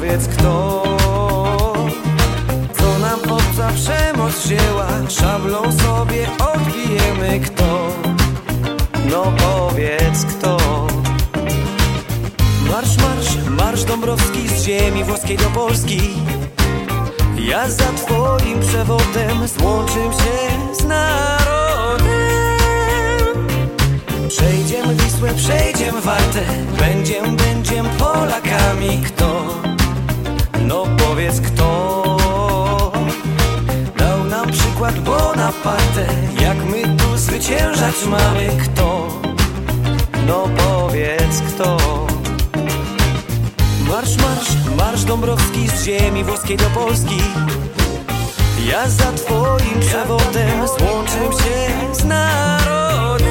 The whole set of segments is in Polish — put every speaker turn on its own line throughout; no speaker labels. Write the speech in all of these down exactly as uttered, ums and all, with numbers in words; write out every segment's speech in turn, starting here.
powiedz kto, co nam obca przemoc wzięła, szablą sobie odbijemy kto. No powiedz kto. Marsz, marsz, marsz Dąbrowski z ziemi włoskiej do Polski. Ja za twoim przewodem złączym się z narodem. Przejdziem Wisłę, przejdziem Wartę, będziem, będziem Polakami. Kto? No powiedz kto dał nam przykład Bonaparte, jak my tu zwyciężać mamy. Kto? No powiedz kto. Marsz, marsz, marsz Dąbrowski z ziemi włoskiej do Polski. Ja za twoim przewodem złączym się z narodem.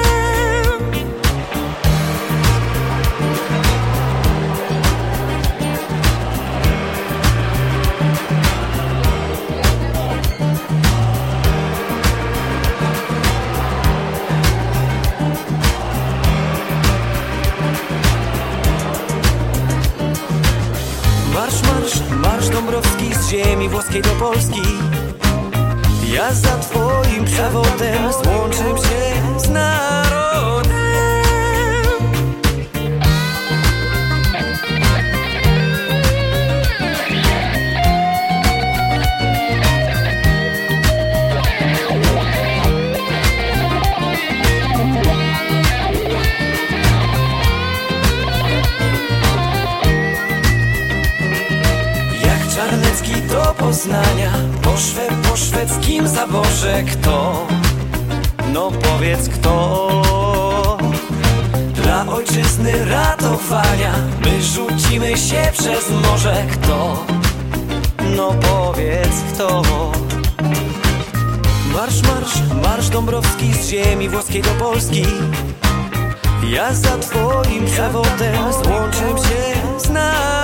Marsz, marsz, marsz Dąbrowski z ziemi włoskiej do Polski. Ja za twoim przewodem złączym się z narodem. Czarnecki do Poznania, po, szwe, po szwedzkim zaborze. Kto? No powiedz kto dla ojczyzny ratowania my rzucimy się przez morze. Kto? No powiedz kto. Marsz, marsz, marsz Dąbrowski z ziemi włoskiej do Polski. Ja za twoim przewodem złączym się z nami.